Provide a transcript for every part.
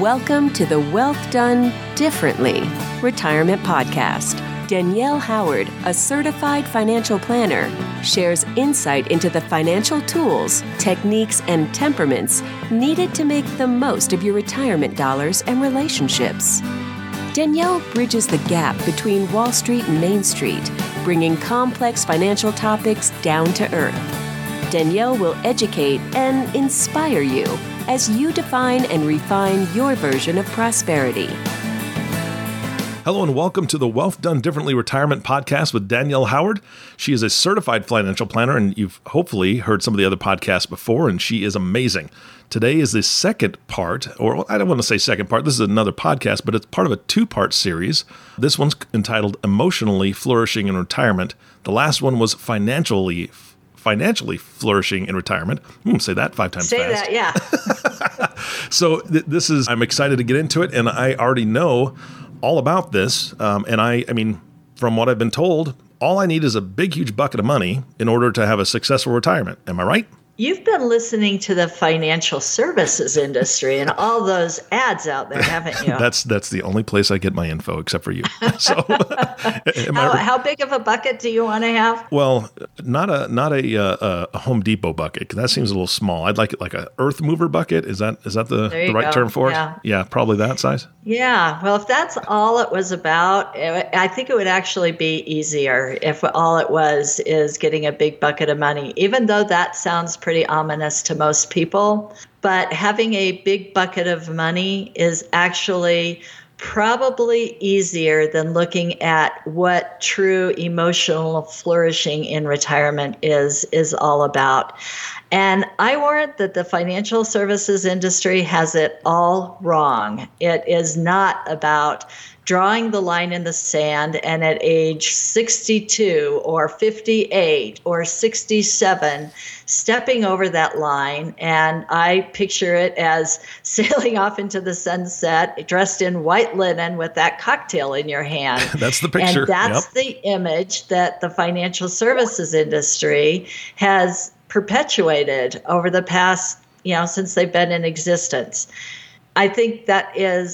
Welcome to the Wealth Done Differently Retirement Podcast. Danielle Howard, a certified financial planner, shares insight into the financial tools, techniques, and temperaments needed to make the most of your retirement dollars and relationships. Danielle bridges the gap between Wall Street and Main Street, bringing complex financial topics down to earth. Danielle will educate and inspire you as you define and refine your version of prosperity. Hello and welcome to the Wealth Done Differently Retirement Podcast with Danielle Howard. She is a certified financial planner, and you've hopefully heard some of the other podcasts before, and she is amazing. Today is the second part, or I don't want to say second part, this is another podcast, but it's part of a two-part series. This one's entitled Emotionally Flourishing in Retirement. The last one was Financially Flourishing in Retirement. Say that 5 times fast. Say that, yeah. So this is, I'm excited to get into it, and I already know all about this. And I mean, from what I've been told, all I need is a big, huge bucket of money in order to have a successful retirement. Am I right? You've been listening to the financial services industry and all those ads out there, haven't you? That's the only place I get my info, except for you. So, how big of a bucket do you want to have? Well, not a Home Depot bucket. That seems a little small. I'd like it like a earth mover bucket. Is that the right term for it? Yeah, probably that size. Yeah. Well, if that's all it was about, I think it would actually be easier if all it was is getting a big bucket of money, even though that sounds pretty ominous to most people. But having a big bucket of money is actually probably easier than looking at what true emotional flourishing in retirement is all about. And I warrant that the financial services industry has it all wrong. It is not about drawing the line in the sand and at age 62 or 58 or 67, stepping over that line. And I picture it as sailing off into the sunset, dressed in white linen with that cocktail in your hand. That's the picture. And that's the image that the financial services industry has perpetuated over the past, since they've been in existence. I think that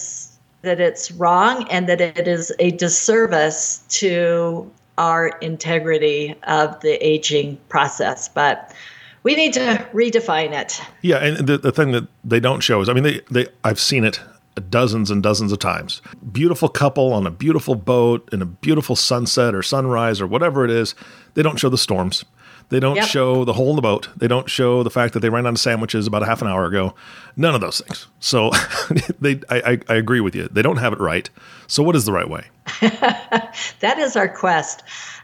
it's wrong and that it is a disservice to our integrity of the aging process. But we need to redefine it. Yeah, and the thing that they don't show is, I've seen it dozens and dozens of times. Beautiful couple on a beautiful boat in a beautiful sunset or sunrise or whatever it is. They don't show the storms. They don't show the hole in the boat. They don't show the fact that they ran out of sandwiches about a half an hour ago. None of those things. So I agree with you. They don't have it right. So what is the right way? That is our quest.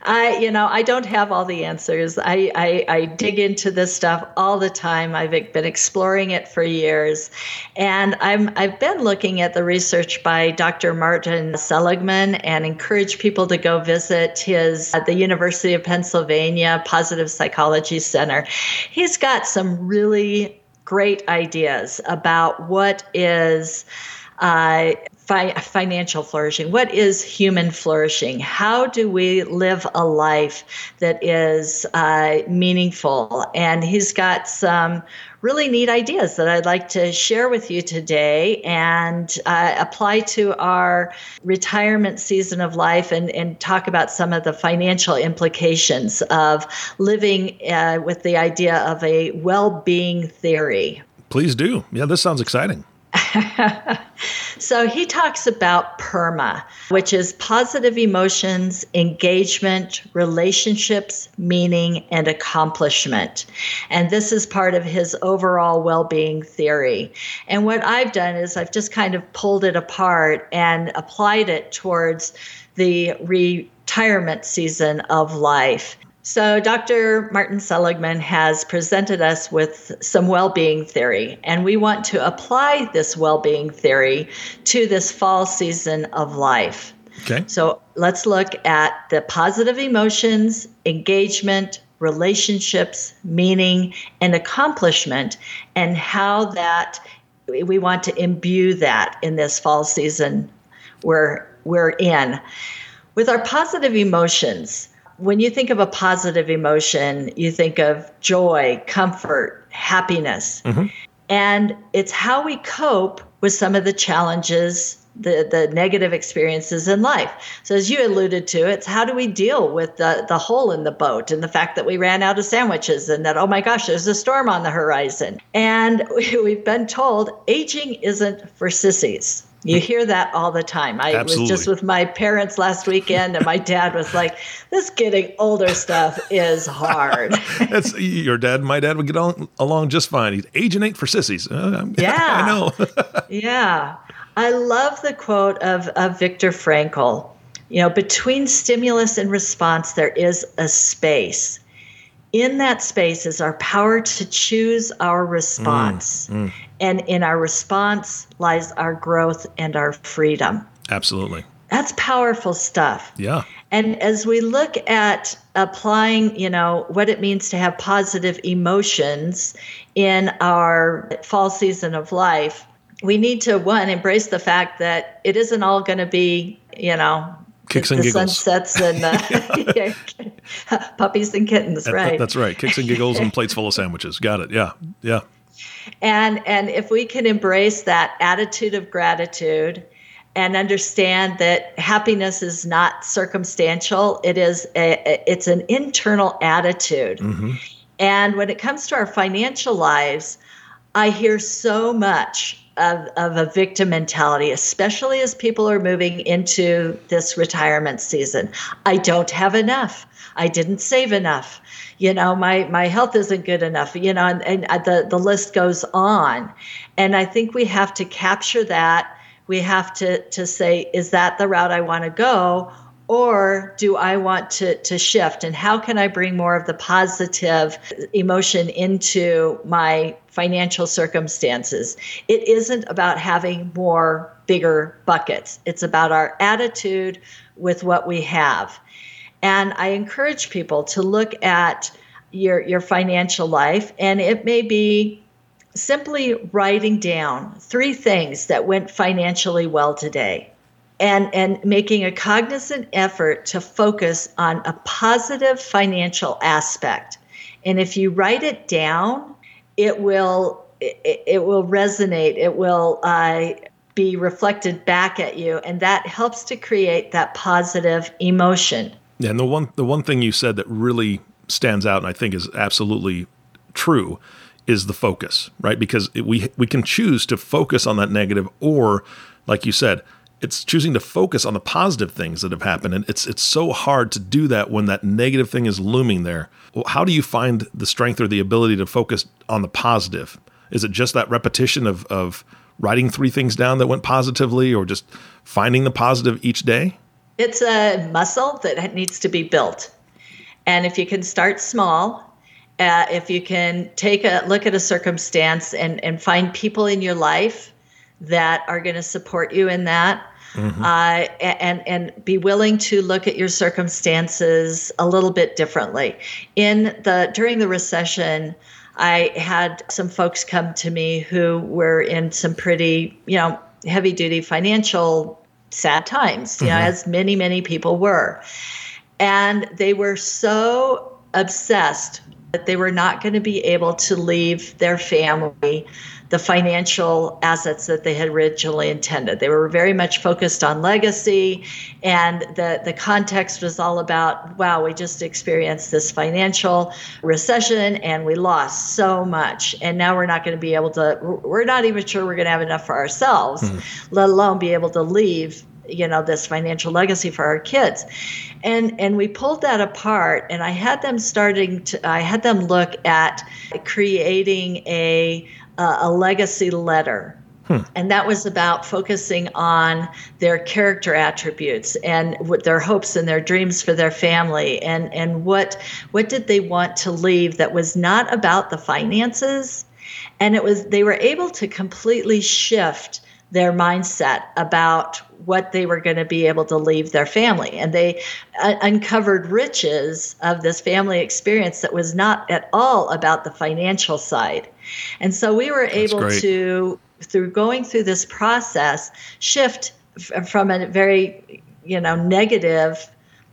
I don't have all the answers. I dig into this stuff all the time. I've been exploring it for years. And I've been looking at the research by Dr. Martin Seligman and encourage people to go visit the University of Pennsylvania Positive Psychology Center. He's got some really great ideas about what is financial flourishing. What is human flourishing? How do we live a life that is meaningful? And he's got some really neat ideas that I'd like to share with you today and apply to our retirement season of life and talk about some of the financial implications of living with the idea of a well-being theory. Please do. Yeah, this sounds exciting. So he talks about PERMA, which is positive emotions, engagement, relationships, meaning, and accomplishment. And this is part of his overall well-being theory. And what I've done is I've just kind of pulled it apart and applied it towards the retirement season of life. So Dr. Martin Seligman has presented us with some well-being theory, and we want to apply this well-being theory to this fall season of life. Okay. So let's look at the positive emotions, engagement, relationships, meaning, and accomplishment, and how that we want to imbue that in this fall season we're in. With our positive emotions, when you think of a positive emotion, you think of joy, comfort, happiness. Mm-hmm. And it's how we cope with some of the challenges, the negative experiences in life. So as you alluded to, it's how do we deal with the hole in the boat and the fact that we ran out of sandwiches and that, oh my gosh, there's a storm on the horizon. And we've been told aging isn't for sissies. You hear that all the time. I Absolutely. was just with my parents last weekend, and my dad was like, this getting older stuff is hard. That's your dad. My dad would get along just fine. He's aging ain't for sissies. Yeah. I know. Yeah. I love the quote of Viktor Frankl. Between stimulus and response, there is a space. In that space is our power to choose our response. And in our response lies our growth and our freedom. Absolutely. That's powerful stuff. Yeah. And as we look at applying, what it means to have positive emotions in our fall season of life, we need to, one, embrace the fact that it isn't all going to be, kicks and the giggles. Sunsets and puppies and kittens, right? That's right. Kicks and giggles and plates full of sandwiches. Got it. Yeah. Yeah. And if we can embrace that attitude of gratitude and understand that happiness is not circumstantial, it's an internal attitude. Mm-hmm. And when it comes to our financial lives, I hear so much of a victim mentality, especially as people are moving into this retirement season. I don't have enough. I didn't save enough. My health isn't good enough, and the list goes on. And I think we have to capture that. We have to say, is that the route I want to go? Or do I want to shift? And how can I bring more of the positive emotion into my financial circumstances? It isn't about having more bigger buckets. It's about our attitude with what we have. And I encourage people to look at your financial life, and it may be simply writing down 3 things that went financially well today. And making a cognizant effort to focus on a positive financial aspect. And if you write it down, it will resonate. It will be reflected back at you, and that helps to create that positive emotion. Yeah, and the one thing you said that really stands out, and I think is absolutely true, is the focus, right? Because we can choose to focus on that negative, or like you said, it's choosing to focus on the positive things that have happened. And it's so hard to do that when that negative thing is looming there. Well, how do you find the strength or the ability to focus on the positive? Is it just that repetition of writing 3 things down that went positively, or just finding the positive each day? It's a muscle that needs to be built. And if you can start small, if you can take a look at a circumstance and find people in your life that are going to support you in that, and be willing to look at your circumstances a little bit differently. During the recession, I had some folks come to me who were in some pretty, heavy duty financial sad times, as many, many people were. And they were so obsessed that they were not going to be able to leave their family the financial assets that they had originally intended. They were very much focused on legacy, and the context was all about, wow, we just experienced this financial recession and we lost so much, and now we're not going to be able to, we're not even sure we're going to have enough for ourselves, let alone be able to leave this financial legacy for our kids. And we pulled that apart, and I had them look at creating a legacy letter. And that was about focusing on their character attributes and what their hopes and their dreams for their family, and what did they want to leave that was not about the finances. And they were able to completely shift their mindset about what they were going to be able to leave their family. And they uncovered riches of this family experience that was not at all about the financial side. And so we were able to, through going through this process, shift from a very, negative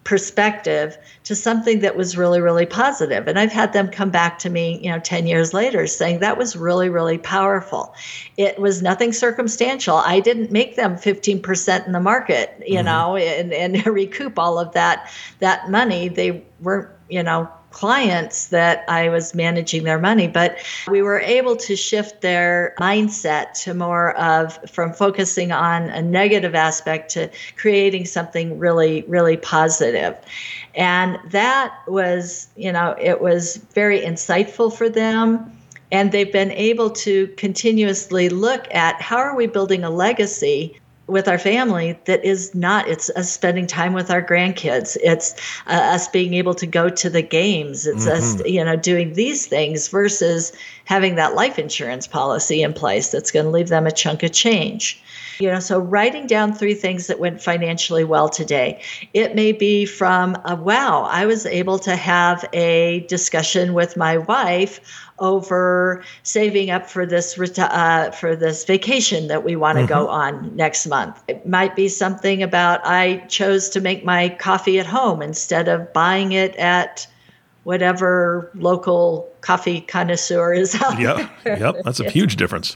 perspective to something that was really, really positive. And I've had them come back to me, 10 years later saying that was really, really powerful. It was nothing circumstantial. I didn't make them 15% in the market, and recoup all of that money. They weren't, clients that I was managing their money, but we were able to shift their mindset to more of from focusing on a negative aspect to creating something really, really positive. And that was, it was very insightful for them. And they've been able to continuously look at how are we building a legacy with our family that is not, it's us spending time with our grandkids. It's us being able to go to the games. It's us, doing these things versus having that life insurance policy in place that's going to leave them a chunk of change. So writing down 3 things that went financially well today. It may be from, wow, I was able to have a discussion with my wife over saving up for this vacation that we want to go on next month. It might be something about I chose to make my coffee at home instead of buying it at whatever local coffee connoisseur is out there. Yep, that's a huge difference.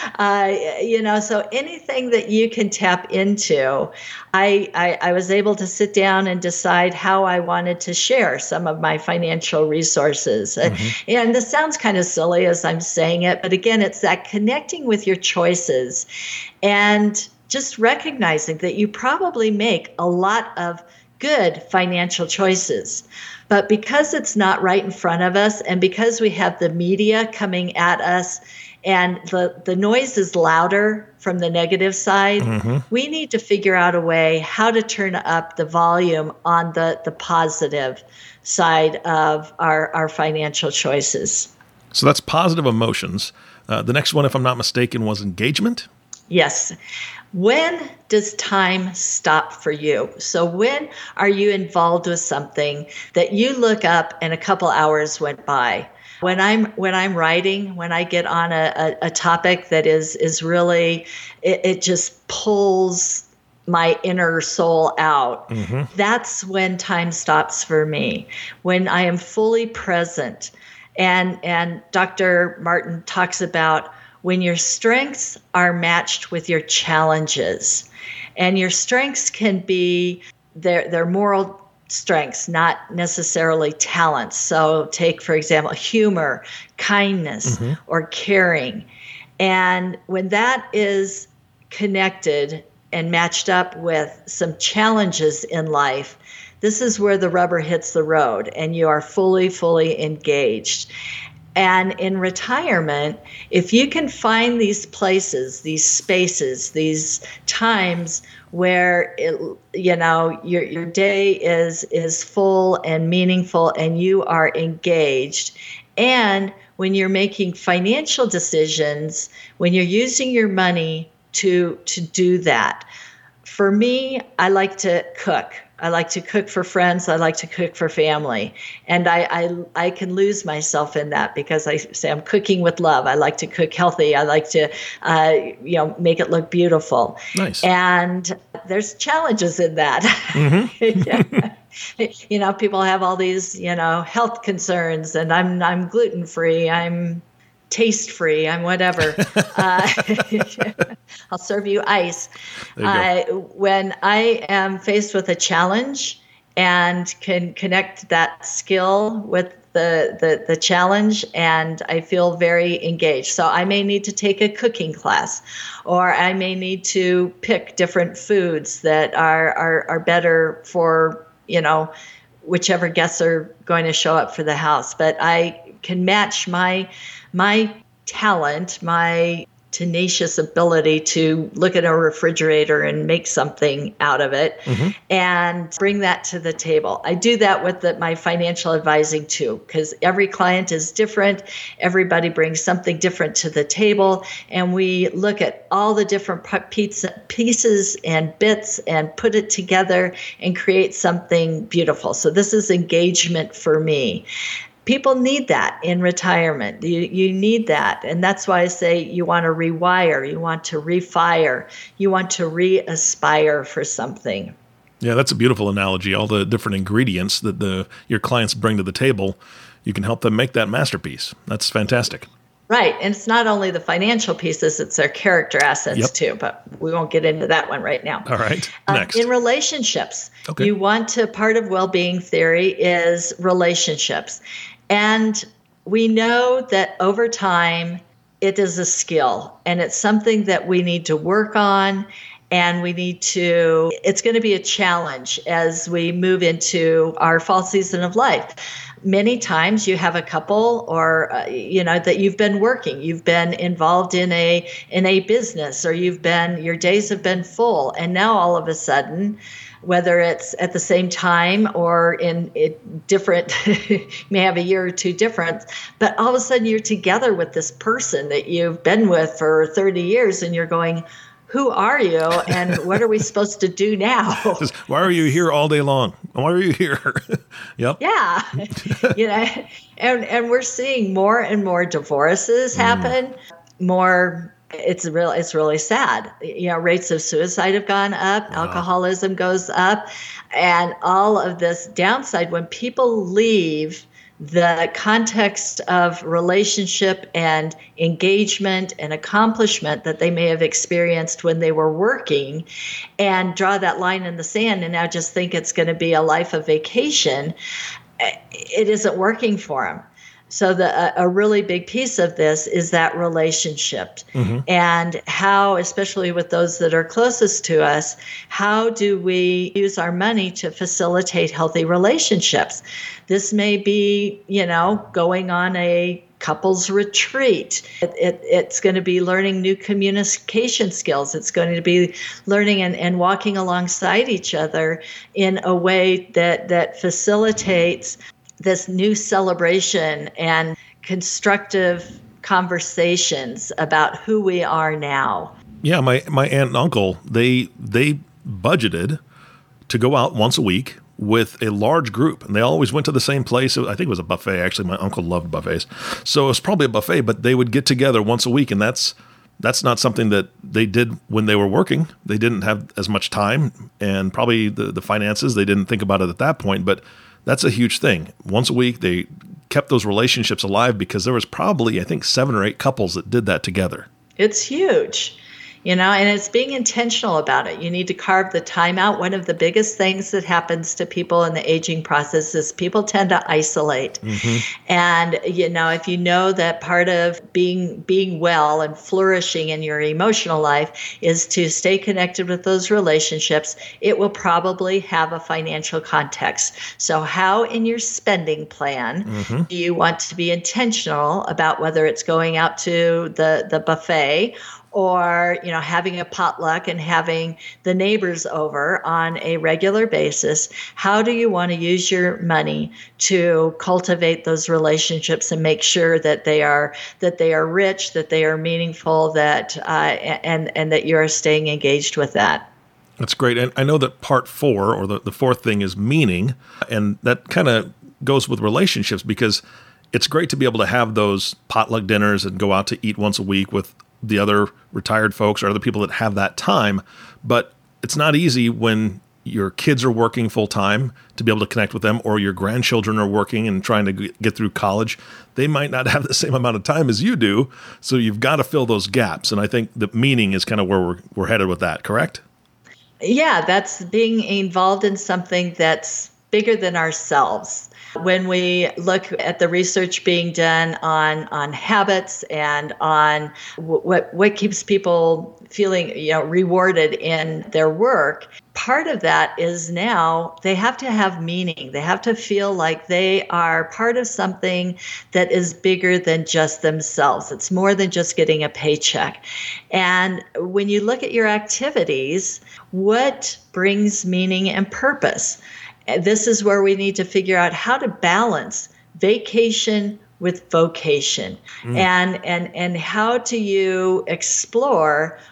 So anything that you can tap into, I was able to sit down and decide how I wanted to share some of my financial resources. And this sounds kind of silly as I'm saying it, but again, it's that connecting with your choices and just recognizing that you probably make a lot of good financial choices. But because it's not right in front of us and because we have the media coming at us and the noise is louder from the negative side, we need to figure out a way how to turn up the volume on the positive side of our financial choices. So that's positive emotions. The next one, if I'm not mistaken, was engagement. Yes. When does time stop for you? So when are you involved with something that you look up and a couple hours went by? When I'm writing, when I get on a topic that is really, it just pulls my inner soul out. That's when time stops for me. When I am fully present. And Dr. Martin talks about when your strengths are matched with your challenges, and your strengths can be their moral strengths, not necessarily talents. So take, for example, humor, kindness, or caring. And when that is connected and matched up with some challenges in life, this is where the rubber hits the road and you are fully, fully engaged. And in retirement, if you can find these places, these spaces, these times where your day is full and meaningful and you are engaged, and when you're making financial decisions, when you're using your money to do that. For me, I like to cook. I like to cook for friends. I like to cook for family. And I can lose myself in that because I say I'm cooking with love. I like to cook healthy. I like to, make it look beautiful. Nice. And there's challenges in that. People have all these, health concerns, and I'm gluten-free. I'm taste-free. I'm whatever. I'll serve you ice. When I am faced with a challenge and can connect that skill with the challenge, and I feel very engaged. So I may need to take a cooking class, or I may need to pick different foods that are better for, whichever guests are going to show up for the house. But I can match my talent, my tenacious ability to look at a refrigerator and make something out of it and bring that to the table. I do that with my financial advising too, because every client is different. Everybody brings something different to the table, and we look at all the different pieces and bits and put it together and create something beautiful. So this is engagement for me. People need that in retirement. You need that. And that's why I say you want to rewire, you want to refire, you want to re-aspire for something. Yeah, that's a beautiful analogy. All the different ingredients that your clients bring to the table, you can help them make that masterpiece. That's fantastic. Right. And it's not only the financial pieces, it's their character assets too, but we won't get into that one right now. All right. Next. In relationships, part of well-being theory is relationships. And we know that over time, it is a skill and it's something that we need to work on. And it's going to be a challenge as we move into our fall season of life. Many times you have a couple or, that you've been working, you've been involved in a business, or your days have been full. And now all of a sudden, whether it's at the same time or in different, you may have a year or two difference, but all of a sudden you're together with this person that you've been with for 30 years and you're going, who are you and what are we supposed to do now? Why are you here all day long? Why are you here? Yep. Yeah. And we're seeing more and more divorces happen. It's really sad. Rates of suicide have gone up, alcoholism goes up, and all of this downside when people leave the context of relationship and engagement and accomplishment that they may have experienced when they were working and draw that line in the sand and now just think it's going to be a life of vacation, it isn't working for them. So a really big piece of this is that relationship and how, especially with those that are closest to us, how do we use our money to facilitate healthy relationships? This may be, going on a couples retreat. It's going to be learning new communication skills. It's going to be learning and walking alongside each other in a way that facilitates this new celebration and constructive conversations about who we are now. Yeah, my aunt and uncle, they budgeted to go out once a week with a large group, and they always went to the same place. I think it was a buffet, actually. My uncle loved buffets. So it was probably a buffet, but they would get together once a week, and that's not something that they did when they were working. They didn't have as much time, and probably the finances, they didn't think about it at that point, but that's a huge thing. Once a week, they kept those relationships alive because there was probably, I think, 7 or 8 couples that did that together. It's huge. And it's being intentional about it. You need to carve the time out. One of the biggest things that happens to people in the aging process is people tend to isolate. And, if you know that part of being well and flourishing in your emotional life is to stay connected with those relationships, it will probably have a financial context. So how in your spending plan do you want to be intentional about whether it's going out to the buffet or, having a potluck and having the neighbors over on a regular basis? How do you want to use your money to cultivate those relationships and make sure that they are rich, that they are meaningful, that and that you are staying engaged with that? That's great. And I know that part 4 or the fourth thing is meaning, and that kind of goes with relationships because it's great to be able to have those potluck dinners and go out to eat once a week with the other retired folks or other people that have that time. But it's not easy when your kids are working full time to be able to connect with them, or your grandchildren are working and trying to get through college. They might not have the same amount of time as you do. So you've got to fill those gaps. And I think the meaning is kind of where we're headed with that, correct? Yeah, that's being involved in something that's bigger than ourselves. When we look at the research being done on habits and on what keeps people feeling rewarded in their work, part of that is now they have to have meaning. They have to feel like they are part of something that is bigger than just themselves. It's more than just getting a paycheck. And when you look at your activities, what brings meaning and purpose? This is where we need to figure out how to balance vacation with vocation and how do you explore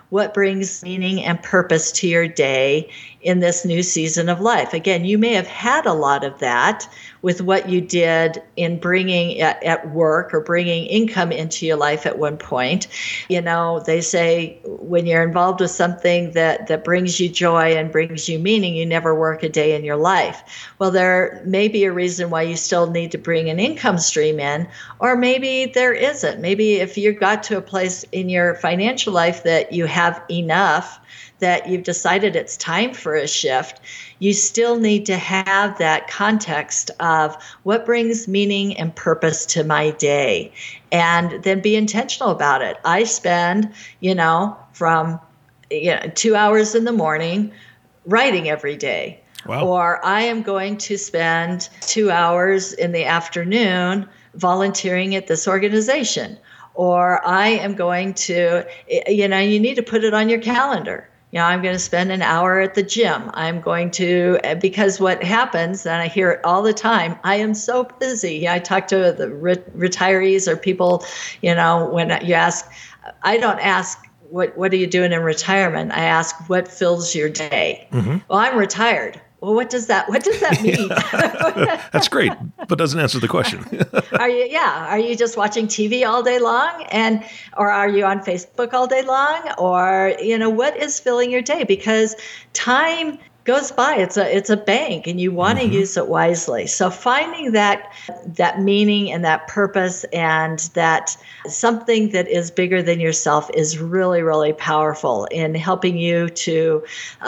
what brings meaning and purpose to your day in this new season of life. Again, you may have had a lot of that with what you did in bringing at work or bringing income into your life at one point. You know, they say when you're involved with something that brings you joy and brings you meaning, you never work a day in your life. Well, there may be a reason why you still need to bring an income stream in, or maybe there isn't. Maybe if you got to a place in your financial life that you have enough, that you've decided it's time for a shift, you still need to have that context of what brings meaning and purpose to my day, and then be intentional about it. I spend, from 2 hours in the morning writing every day. Wow. Or I am going to spend 2 hours in the afternoon volunteering at this organization. Or I am going to, you need to put it on your calendar. I'm going to spend an hour at the gym. I'm going to, because what happens, and I hear it all the time, I am so busy. I talk to the retirees or people, when you ask, I don't ask, what are you doing in retirement? I ask, what fills your day? Mm-hmm. Well, I'm retired. Well, what does that mean? That's great, but doesn't answer the question. Are you just watching TV all day long, or are you on Facebook all day long, or what is filling your day? Because time goes by. It's a bank, and you want to use it wisely. So finding that meaning and that purpose and that something that is bigger than yourself is really, really powerful in helping you to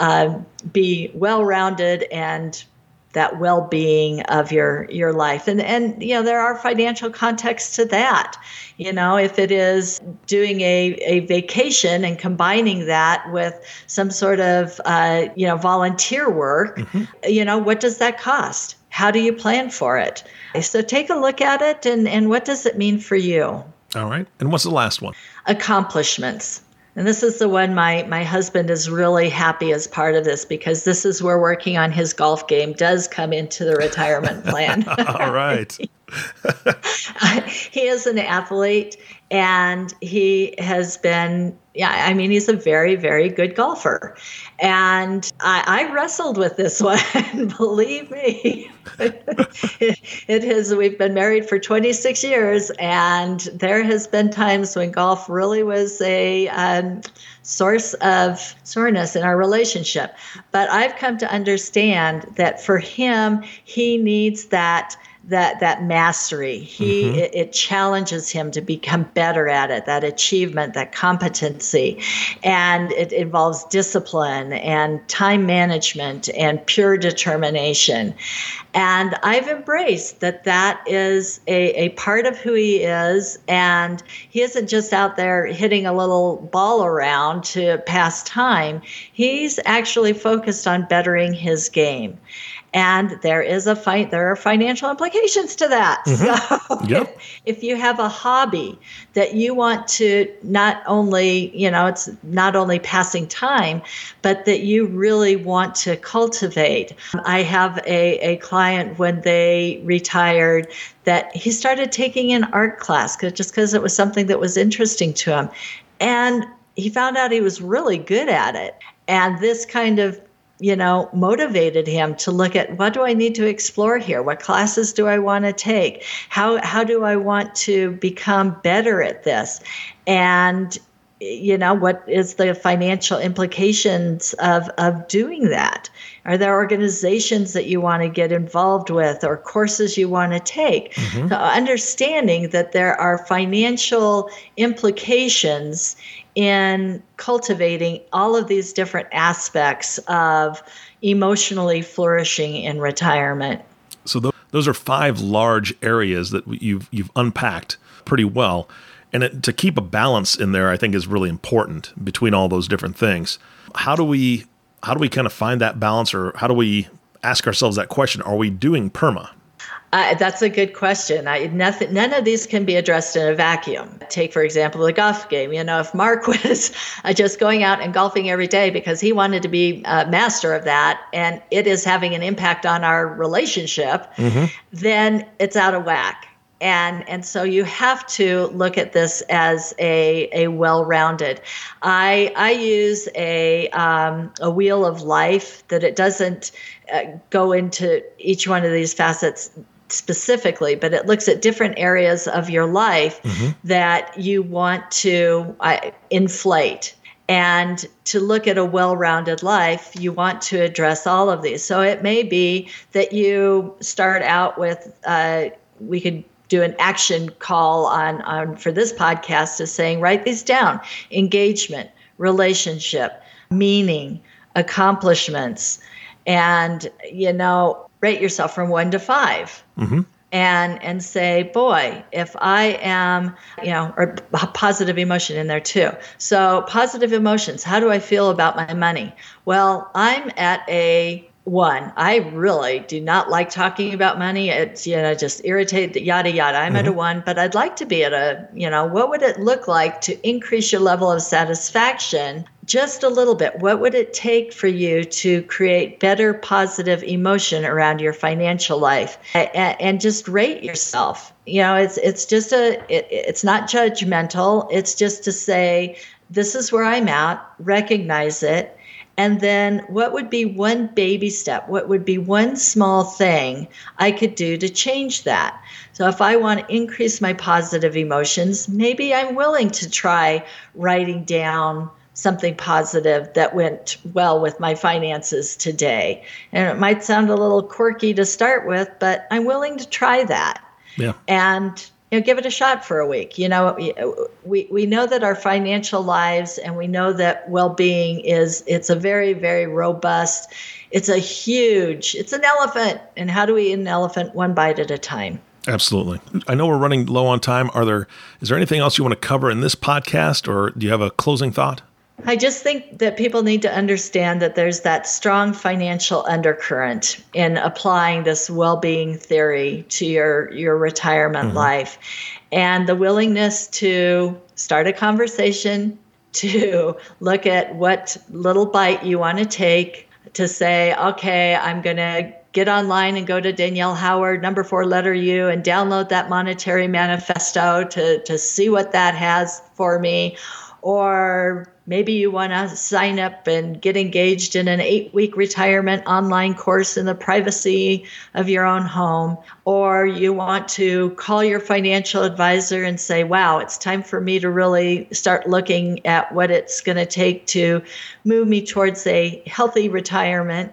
be well-rounded and that well-being of your life. And there are financial contexts to that. If it is doing a vacation and combining that with some sort of, volunteer work, what does that cost? How do you plan for it? So take a look at it and what does it mean for you? All right. And what's the last one? Accomplishments. And this is the one my husband is really happy as part of this, because this is where working on his golf game does come into the retirement plan. All right. He is an athlete, and he has been, he's a very, very good golfer. And I wrestled with this one, believe me. We've been married for 26 years, and there has been times when golf really was a source of soreness in our relationship. But I've come to understand that for him, he needs that mastery. It challenges him to become better at it, that achievement, that competency. And it involves discipline and time management and pure determination. And I've embraced that is a part of who he is. And he isn't just out there hitting a little ball around to pass time. He's actually focused on bettering his game. And there are financial implications to that. Mm-hmm. So yep. if you have a hobby that you want to not only, it's not only passing time, but that you really want to cultivate. I have a client when they retired that he started taking an art class because it was something that was interesting to him. And he found out he was really good at it. And this kind of motivated him to look at, what do I need to explore here? What classes do I want to take? How do I want to become better at this? And, what is the financial implications of doing that? Are there organizations that you want to get involved with or courses you want to take? Mm-hmm. So understanding that there are financial implications in cultivating all of these different aspects of emotionally flourishing in retirement. So those are 5 large areas that you've unpacked pretty well. And to keep a balance in there, I think, is really important between all those different things. How do we kind of find that balance, or how do we ask ourselves that question? Are we doing PERMA? That's a good question. None of these can be addressed in a vacuum. Take, for example, the golf game. If Mark was just going out and golfing every day because he wanted to be a master of that, and it is having an impact on our relationship, mm-hmm. then it's out of whack. And so you have to look at this as a well-rounded. I use a wheel of life that it doesn't go into each one of these facets specifically, but it looks at different areas of your life that you want to inflate. And to look at a well-rounded life, you want to address all of these. So it may be that you start out with, we could do an action call on for this podcast is saying, write these down: engagement, relationship, meaning, accomplishments, and, rate yourself from 1 to 5. And say, boy, if I am, or positive emotion in there too. So positive emotions, how do I feel about my money? Well, I'm at a 1. I really do not like talking about money. It's, just irritate, yada, yada. I'm at a 1, but I'd like to be at a, what would it look like to increase your level of satisfaction just a little bit? What would it take for you to create better positive emotion around your financial life? And just rate yourself. It's just it's not judgmental. It's just to say, this is where I'm at, recognize it. And then what would be one baby step? What would be one small thing I could do to change that? So if I want to increase my positive emotions, maybe I'm willing to try writing down something positive that went well with my finances today. And it might sound a little quirky to start with, but I'm willing to try that. Yeah. And give it a shot for a week. We know that our financial lives, and we know that well-being it's a very, very robust, it's an elephant. And how do we eat an elephant? One bite at a time. Absolutely. I know we're running low on time. Is there anything else you want to cover in this podcast, or do you have a closing thought? I just think that people need to understand that there's that strong financial undercurrent in applying this well-being theory to your retirement life, and the willingness to start a conversation, to look at what little bite you want to take, to say, okay, I'm going to get online and go to Danielle Howard, number 4 letter U, and download that monetary manifesto to see what that has for me. Or maybe you want to sign up and get engaged in an 8-week retirement online course in the privacy of your own home. Or you want to call your financial advisor and say, wow, it's time for me to really start looking at what it's going to take to move me towards a healthy retirement.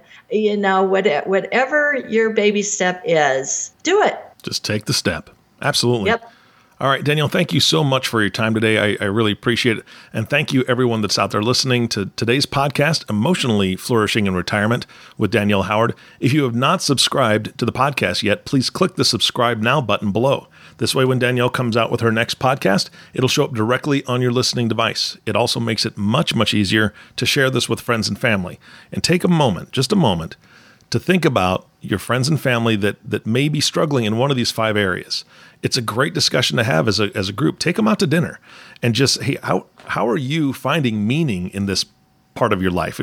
Whatever your baby step is, do it. Just take the step. Absolutely. Yep. All right, Danielle, thank you so much for your time today. I really appreciate it. And thank you, everyone that's out there listening to today's podcast, Emotionally Flourishing in Retirement with Danielle Howard. If you have not subscribed to the podcast yet, please click the subscribe now button below. This way, when Danielle comes out with her next podcast, it'll show up directly on your listening device. It also makes it much, much easier to share this with friends and family. And take a moment, just a moment, to think about your friends and family that may be struggling in one of these 5 areas. It's a great discussion to have as a group. Take them out to dinner and just, hey, how are you finding meaning in this part of your life?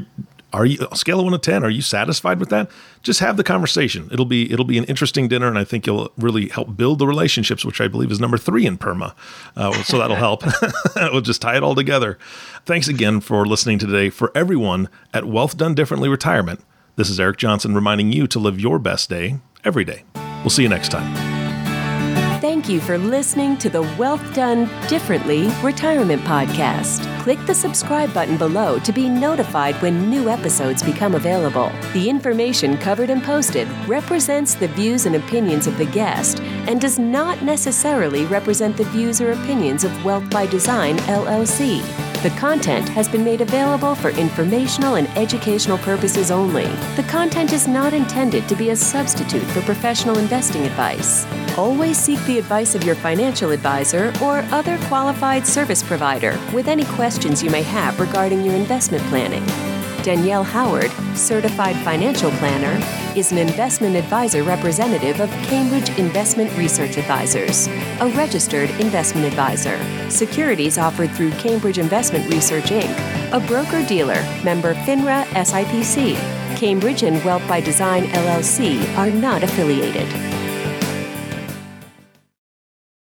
Are you, scale of 1 to 10, are you satisfied with that? Just have the conversation. It'll be an interesting dinner, and I think you'll really help build the relationships, which I believe is number 3 in PERMA. So that'll help. We'll just tie it all together. Thanks again for listening today. For everyone at Wealth Done Differently Retirement, this is Eric Johnson reminding you to live your best day every day. We'll see you next time. Thank you for listening to the Wealth Done Differently Retirement Podcast. Click the subscribe button below to be notified when new episodes become available. The information covered and posted represents the views and opinions of the guest and does not necessarily represent the views or opinions of Wealth by Design, LLC. The content has been made available for informational and educational purposes only. The content is not intended to be a substitute for professional investing advice. Always seek the advice of your financial advisor or other qualified service provider with any questions you may have regarding your investment planning. Danielle Howard, Certified Financial Planner, is an investment advisor representative of Cambridge Investment Research Advisors, a registered investment advisor. Securities offered through Cambridge Investment Research, Inc., a broker-dealer, member FINRA SIPC. Cambridge and Wealth by Design, LLC are not affiliated.